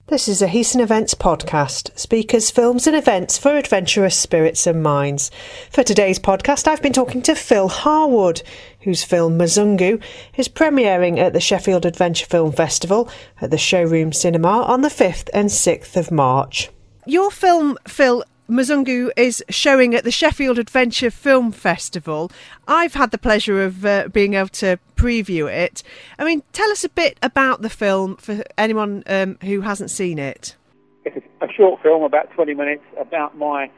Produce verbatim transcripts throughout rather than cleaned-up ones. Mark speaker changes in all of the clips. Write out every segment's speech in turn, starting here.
Speaker 1: This is a Heason Events podcast, speakers, films and events for adventurous spirits and minds. For today's podcast, I've been talking to Phil Harwood, whose film Muzungu is premiering at the Sheffield Adventure Film Festival at the Showroom Cinema on the fifth and sixth of March. Your film, Phil, Muzungu, is showing at the Sheffield Adventure Film Festival. I've had the pleasure of uh, being able to preview it. I mean, tell us a bit about the film for anyone um, who hasn't seen it.
Speaker 2: It's a short film, about twenty minutes, about my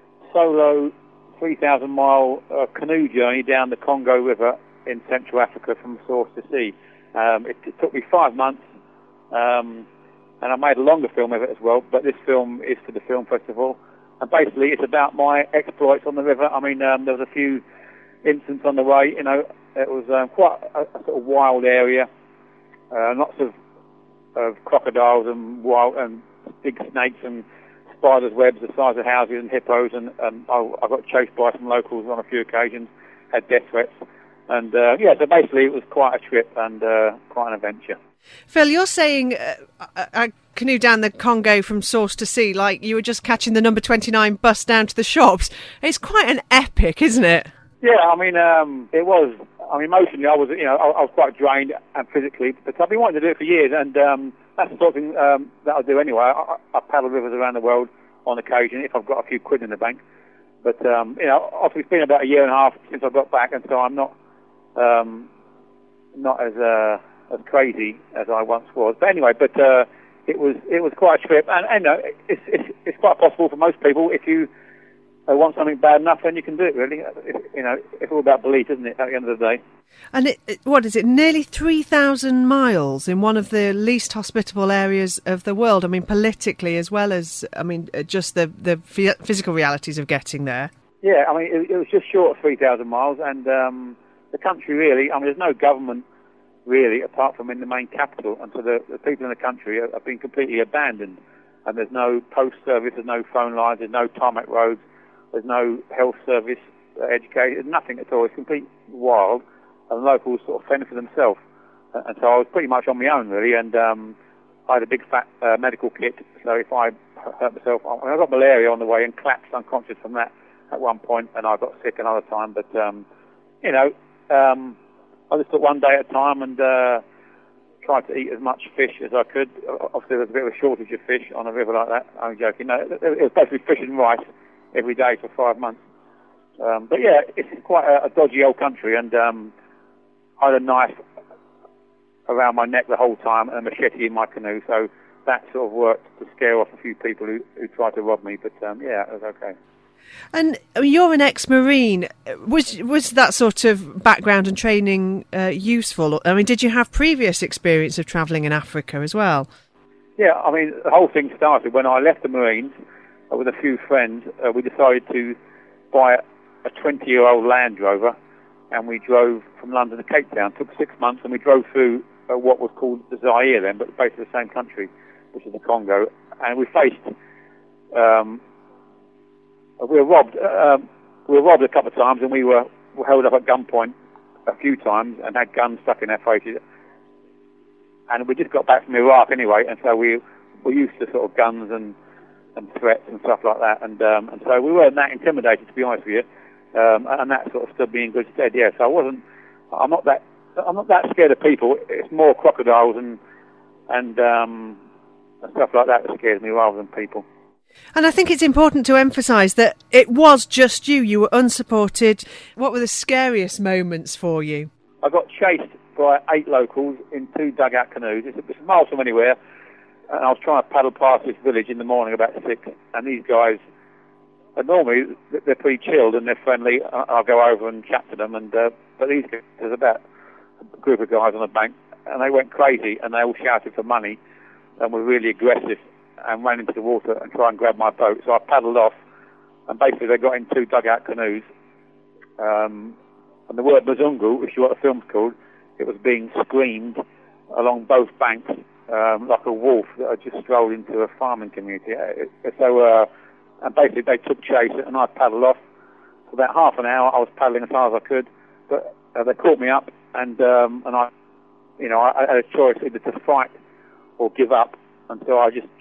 Speaker 2: solo three thousand mile uh, canoe journey down the Congo River in Central Africa from source to sea. Um, it, it took me five months, um, and I made a longer film of it as well, but this film is for the film festival. And basically, it's about my exploits on the river. I mean, um, there was a few incidents on the way. You know, it was um, quite a, a sort of wild area. Uh, lots of, of crocodiles and wild and big snakes and spiders' webs the size of houses and hippos. And, and I, I got chased by some locals on a few occasions. Had death threats. And uh, yeah, so basically, it was quite a trip and uh, quite an adventure.
Speaker 1: Phil, you're saying uh, a, a canoe down the Congo from source to sea, like you were just catching the number twenty-nine bus down to the shops. It's quite an epic, isn't it?
Speaker 2: Yeah, I mean, um, it was. I mean, emotionally, I was, you know, I, I was quite drained and physically, but I've been wanting to do it for years, and um, that's the sort of thing um, that I do anyway. I, I paddle rivers around the world on occasion if I've got a few quid in the bank. But um, you know, obviously, it's been about a year and a half since I got back, and so I'm not um, not as uh, as crazy as I once was. But anyway, but uh, it was it was quite a trip, and, and you know, it's, it's it's quite possible for most people. If you uh, want something bad enough, then you can do it. Really, it, you know, it's all about belief, isn't it? At the end of the day.
Speaker 1: And it, it, what is it? Nearly three thousand miles in one of the least hospitable areas of the world. I mean, politically as well as I mean, just the the physical realities of getting there.
Speaker 2: Yeah, I mean, it, it was just short of three thousand miles, and um, the country really. I mean, there's no government really, apart from in the main capital, and so the, the people in the country have, have been completely abandoned. And there's no post service, there's no phone lines, there's no tarmac roads, there's no health service, uh, education, there's nothing at all. It's complete wild, and locals sort of fend for themselves. Uh, and so I was pretty much on my own, really, and um, I had a big fat uh, medical kit, so if I hurt myself, I, I got malaria on the way and collapsed unconscious from that at one point, and I got sick another time, but, um, you know, um, I just took one day at a time and uh, tried to eat as much fish as I could. Obviously, there's a bit of a shortage of fish on a river like that. I'm joking. No, it was basically fish and rice every day for five months. Um, but yeah, it's quite a, a dodgy old country, and um, I had a knife around my neck the whole time and a machete in my canoe, so that sort of worked to scare off a few people who, who tried to rob me. But um, yeah, it was okay.
Speaker 1: And I mean, you're an ex-Marine. Was was that sort of background and training uh, useful? I mean, did you have previous experience of travelling in Africa as well?
Speaker 2: Yeah, I mean, the whole thing started when I left the Marines uh, with a few friends. Uh, we decided to buy a twenty-year-old Land Rover, and we drove from London to Cape Town. It took six months, and we drove through uh, what was called the Zaire then, but basically the same country, which is the Congo. And we faced... Um, We were robbed. Uh, we were robbed a couple of times, and we were, were held up at gunpoint a few times and had guns stuck in our faces. And we just got back from Iraq anyway, and so we were used to sort of guns and, and threats and stuff like that. And um, and so we weren't that intimidated, to be honest with you. Um, and that sort of stood me in good stead. Yeah, so I wasn't. I'm not that. I'm not that scared of people. It's more crocodiles and and, um, and stuff like that that scares me rather than people.
Speaker 1: And I think it's important to emphasise that it was just you. You were unsupported. What were the scariest moments for you?
Speaker 2: I got chased by eight locals in two dugout canoes. It's, it's miles from anywhere. And I was trying to paddle past this village in the morning about six. And these guys, and normally they're pretty chilled and they're friendly. I'll go over and chat to them. And uh, But these guys, there's about a group of guys on the bank. And they went crazy and they all shouted for money and were really aggressive and ran into the water and tried and grab my boat. So I paddled off, and basically they got in two dugout canoes. Um, and the word Muzungu, which is what the film's called, it was being screamed along both banks um, like a wolf that had just strolled into a farming community. It, it, so, uh, and basically they took chase, and I paddled off. For about half an hour, I was paddling as hard as I could, but uh, they caught me up, and um, and I, you know, I, I had a choice either to fight or give up. And so I just